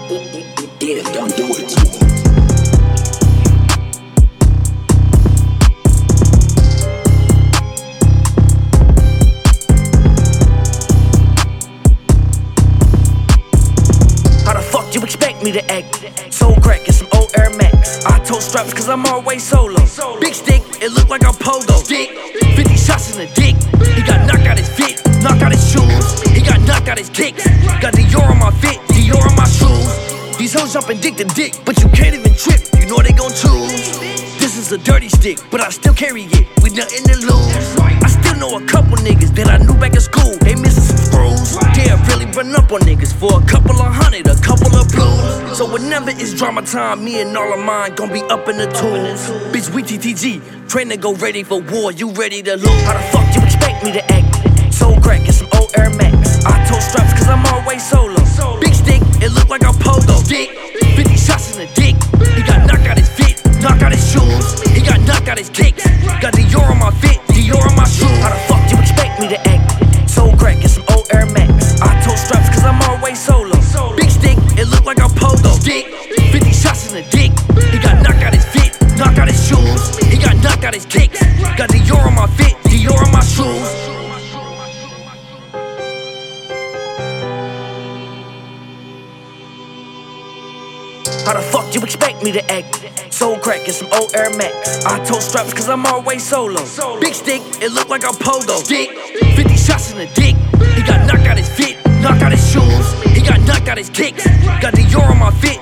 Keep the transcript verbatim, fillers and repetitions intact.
Yeah, don't do it. How the fuck you expect me to act? Soul crack and some old Air Max. I told straps cause I'm always solo. Big stick, it look like a pogo stick. fifty shots in the dick. He got knocked out his fit, knocked out his shoes. He got knocked out his kicks. Got Dior on my fit, Dior on my shoes. These hoes jumping dick to dick, but you can't even trip. You know they gon' choose. This is a dirty stick, but I still carry it with nothing to lose. I still know a couple niggas that I knew back in school. They missing some screws. Yeah, really run up on niggas for a couple of hundred, a couple of blues. So whenever it's drama time, me and all of mine gon' be up in the tools. Bitch, we T T G, train to go ready for war. You ready to lose? How the fuck you expect me to act? Soul crack and some old Air Max. I told straps cause I'm always solo. Big stick, it look like a pogo stick. fifty shots in the dick. He got knocked out his fit, knocked out his shoes. He got knocked out his kicks. Got Dior on my fit, Dior on my shoes. How the fuck you expect me to act? Soul crack and some old Air Max. I told straps cause I'm always solo. Big stick, it look like a pogo stick. fifty shots in the dick. He got knocked out his fit, knocked out his shoes. He got knocked out his kicks. Got Dior on my fit, Dior on my shoes. How the fuck you expect me to act? Soul crack and some old Air Max. I told straps cause I'm always solo. Big stick, it look like a pogo stick. fifty shots in the dick. He got knocked out his fit, knocked out his shoes. He got knocked out his kicks. Got Dior on my fit,